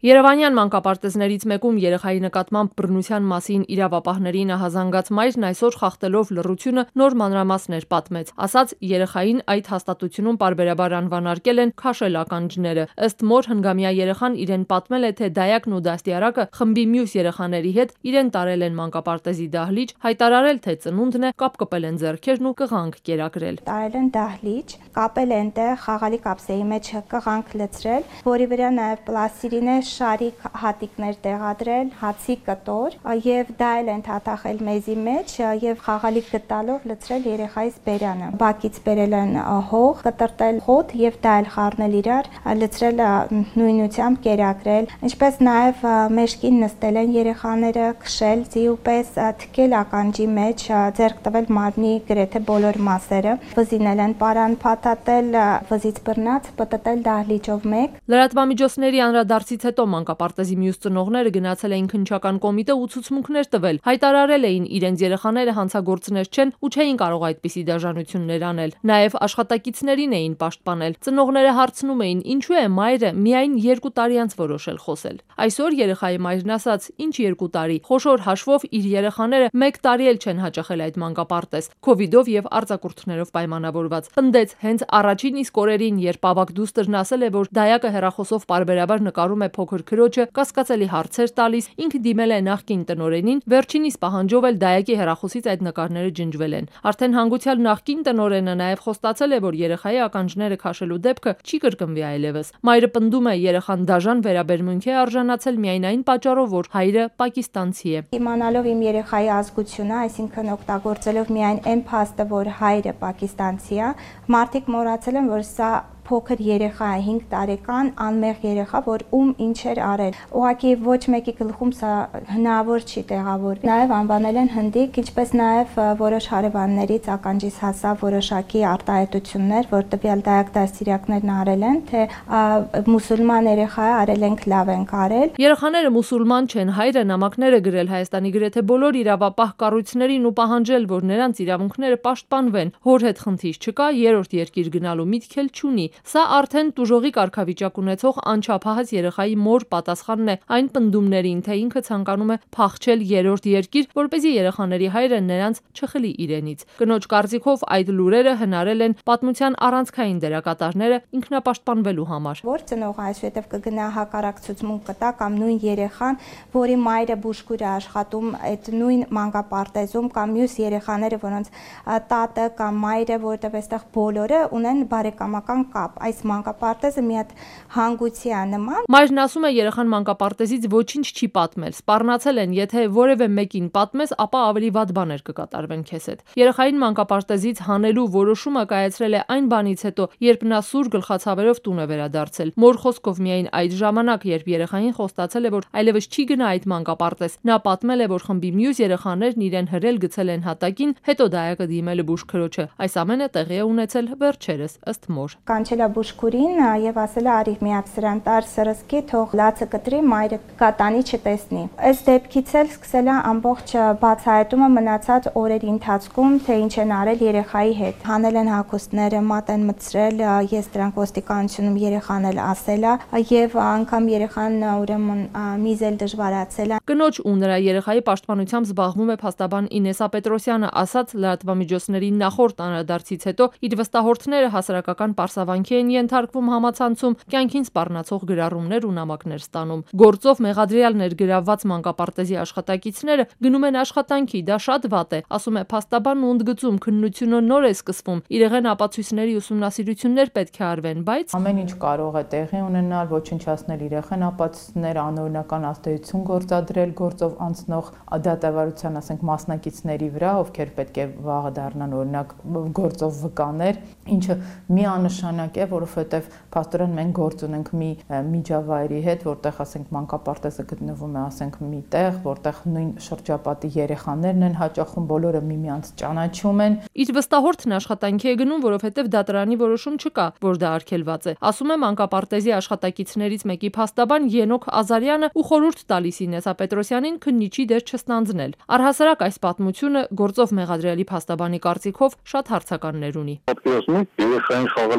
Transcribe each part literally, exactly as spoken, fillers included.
Երևանյան մանկապարտեզներից մեկում երեխայի նկատմամբ բռնության մասին իրավապահներին ահազանգած մայրն այսօր խախտելով լռությունը նոր մանրամասներ պատմեց, ասաց երեխային այդ հաստատությունում պարբերաբար անվանարկել են քաշել ականջները, ըստ մոր հնգամյա երեխան իրեն պատմել է, թե դայակն ու դաստիարակը խմբի մյուս երեխաների հետ իրեն տարել են մանկապարտեզի դահլիճ, հայտարարել, թե ծնունդն է, կապկպել են ձեռքերն ու կղանք կերակրել։ Տարել են դահլիճ, կապել են տեղ, խաղալի կապսեի մեջ կղանք լցրել, որի վրա նաև պլաստիրին է շարիկ հատիկներ տեղադրել, հացի կտոր եւ դա էլ են թաթախել մեզի մեջ եւ խաղալիք գտալով լցրել երեխայից բերանը։ Բակից բերել են հող, կտրտել հոտ եւ դա էլ խառնել իրար, լցրել նույնությամբ կերակրել, ինչպես նաեւ մեջքին նստել են երեխաները, քշել ձիուպես, թքել ականջի մեջ, ձեռք տվել մարմնի գրեթե բոլոր մասերը, վզինել են պարան փաթաթել, վզից բռնած պտտել դահլիճով մեկ։ Լրատվամիջոցների անդրադարձից հետո մանկապարտեզի մյուս ծնողները գնացել էին քննչական կոմիտե ու ցուցմունքներ տվել, հայտարարել էին իրենց երեխաները հանցագործներ չեն ու չէին կարող այդպիսի դաժանություններ անել, նաև աշխատակիցներին էին պաշտպանել։ Ծնողները հարցնում էին, ինչու է մայրը միայն երկու տարի անց որոշել խոսել։ Այսօր երեխայի մայրն ասաց, ինչ երկու տարի, խոշոր հաշվով իր երեխաները մեկ տարի էլ չեն հաճախել այդ մանկապարտեզ, քովիդով եւ արձակուրդներով պայմանավորված։ Պնդեց, հենց առաջին իսկ օրերին, երբ ավագ դուստրն ասել է, որ դայակը հեռախոսով պարբերաբար նկարում է փոքր քրոջը, կասկածելի հարցեր տալիս, ինքը դիմել է նախկին տնօրենին, վերջինիս պահանջով էլ դայակի հեռախոսից այդ նկարները ջնջվել են։ Արդեն հանգուցյալ նախկին տնօրենը նաև խոստացել է, որ երեխայի ականջները քաշելու դեպքը չի կրկնվի այլևս։ Մայրը պնդում է, երեխան դաժան վերաբերմունքի է արժանացել միայն այն պատճառով, որ հայրը պակիստանցի է։ Իմանալով իմ երեխայի ազգությունը, այսինքն օգտագործելով միայն այն փաստը, որ հայրը պակիստանցի է, մարդիկ մոռացել են, որ սա փոքր երեխա է, հինգ տարեկան անմեղ երեխա, որ ում ինչ էր արել։ Ուղղակի ոչ մեկի գլխում սա հնարավոր չի տեղավորվի։ Նաև անվանել են հնդիկ, ինչպես նաև որոշ հարևաններից ականջիս հասավ որոշակի արտահայտություններ, որ տվյալ դայակ դաստիարակներն արել են, թե մուսուլման երեխա է, արել ենք, լավ ենք արել։ Երեխաները մուսուլման չեն, հայրը նամակներ է գրել Հայաստանի գրեթե բոլոր իրավապահ կառույցներին ու պահանջել, որ նրանց իրավունքները պաշտպանվեն։ Հոր հետ խնդիր չկա, երրորդ երկիր գնալու միտք էլ չունի։ Սա արդեն տուժողի կարգավիճակ ունեցող անչափահաս երեխայի մոր պատասխանն է այն պնդումներին, թե ինքը ցանկանում է փախչել երրորդ երկիր, որպեսզի երեխաների հայրը նրանց չխլի իրենից։ Կնոջ կարծիքով այդ լուրերը հնարել են պատմության առանցքային դերակատարները ինքնապաշտպանվելու համար։ Որ ծնողը այսուհետև կգնա հակառակ ցուցմունք կտա կամ նույն երեխան, որի մայրը բուժքույր է աշխատում այդ նույն մանկապարտեզում կամ մյուս երեխաները, որոնց տատը կամ մայրը, որտեղ այստեղ բոլորը ունեն բարեկամական կապ, այս մանկապարտեզը մի հատ հանգույցի է նման։ Մայրն ասում է, երեխան մանկապարտեզից ոչինչ չի պատմել, սպառնացել են, եթե որևէ մեկին պատմես, ապա ավելի վատ բաներ կկատարվեն քեզ հետ։ Երեխային մանկապարտեզից հանելու որոշումը կայացրել է այն բանից հետո, երբ նա սուր գլխացավերով տուն է վերադարձել։ Մոր խոսքով միայն այդ ժամանակ, երբ երեխային խոստացել է, որ այլևս չի գնա այդ մանկապարտեզ, նա պատմել է, որ խմբի մյուս երեխաներն իրեն հրել գցել են հատակին, հետո դայակը դիմել է բուժքրոջը։ Այս ամենը տեղի է ունեցել վերջերս, ըստ մոր։ Կանչել է բուժքուրին եւ ասել է արի մի հատ սրան տար սրսկի, թող լացը կտրի, մայրը կատանի չտեսնի։ Այս դեպքից էլ սկսել է ամբողջ բացահայտումը մնացած օրերի ընթացքում, թե ինչ են արել երեխայի հետ։ Հանել են հագուստները, մատ են մտցրել, ես դրանք ոստիկանությունում երեխան էլ ասել է եւ անգամ երեխան ուրեմն միզել դժվարացել է։ Կնոջ ու նրա երեխայի պաշտպանությամբ զբաղվում է փաստաբան Ինեսա Պետրոսյանը, ասաց լրատվամիջոցների նախորդ անդրադարձից հետո իր վստահորդները հասարակական պարսավանքի են ենթարկվում համացանցում, կյանքին սպառնացող գրառումներ ու նամակներ ստանում։ Գործով մեղադրյալ ներգրավված մանկապարտեզի աշխատակիցները գնում են աշխատանքի, դա շատ վատ է, ասում է փաստաբանն ու ընդգծում, քննությունը նոր է սկսվում, իրեղեն ապացույցների ուսումնասիրություններ պետք է արվեն, բայց ամեն ինչ կարող է տեղի ունենալ, ոչնչացնել իրեղեն ապացույցներ, անօրինական ազդեցություն գործադրել գործով անցնող դատավարության, ասենք, մասնակիցների վրա, ովքեր պետք է վաղը դառնան օրինակ գործով վկաներ, ինչը մի աննշանակ է, որովհետև փաստորեն մենք գործ ունենք մի միջավայրի հետ, որտեղ ասենք մանկապարտեզը գտնվում է, ասենք, մի տեղ, որտեղ նույն շրջապատի երեխաներն են հաճախում, բոլորը միմյանց ճանաչում են։ Իր վստահորդն աշխատանքի է գնում, որովհետև դատարանի որոշում չկա, որ դա արգելված է։ Ասում է մանկապարտեզի աշխատակիցներից մեկի փաստաբան Ենոք Ազարյանը ու խորհուրդ տալիս Ինեսա Պետրոսյանին քննիչի դեր չստանձնել։ Առհասարակ այս պատմությունը գործով մեղադրյալի փաստաբանի կարծիքով շատ հարցականներ ունի։ Երեխային խաղալիքով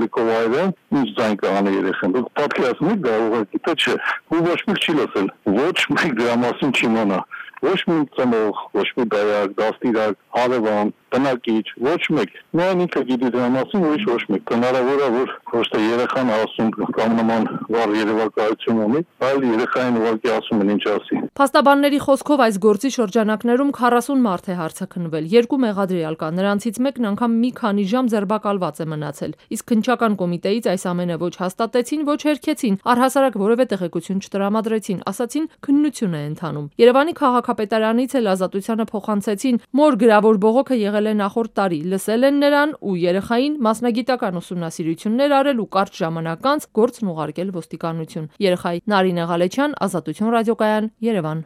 հայրը ինչ ձայն կանի երեխան։ Դուք պատկերացնում եք, դա ուղղակի թե չէ։ Ու ոչ մեկ չի լսել, ոչ մեկ դրա մասին չիմանա։ Ոչ մի ծնող, ոչ մի դայակ, դաստիարակ, հարևան, բնակիչ, ոչ մեկ։ Միայն ինքը գիտի դրա մասին, ուրիշ ոչ մեկ։ Հնարավոր է, որ ոչ թե երեխան ասում կամ նման վառ երևակայություն ունի, այլ երեխային ուղղակի ասում են ինչ ասի։ Փաստաբանների խոսքով այս գործի շրջանակներում քառասուն մարդ է հարձակնվել, երկու մեղադրյալ կա, նրանցից մեկն անգամ մի քանի ժամ ձերբակալված է մնացել։ Իսկ քննչական կոմիտեից այս ամենը ոչ հաստատեցին, ոչ հերքեցին, առհասարակ որևէ տեղեկություն չտրամադրեցին, ասացին քննություն է ընթանում։ Երևանի քաղաքապետարանից էլ Ազատությանը փոխանցեցին, որ գրավոր բողոքը եղել է նախորդ տարի, լսել են նրան ու երեխային մասնագիտական ուսումնասիրություններ արել ու կարճ ժամանակ անց գործն ուղարկել ոստիկանություն։ Երեխայի Նարինե Ղալեչյան, Ազատություն ռադիոկայան, Երևան։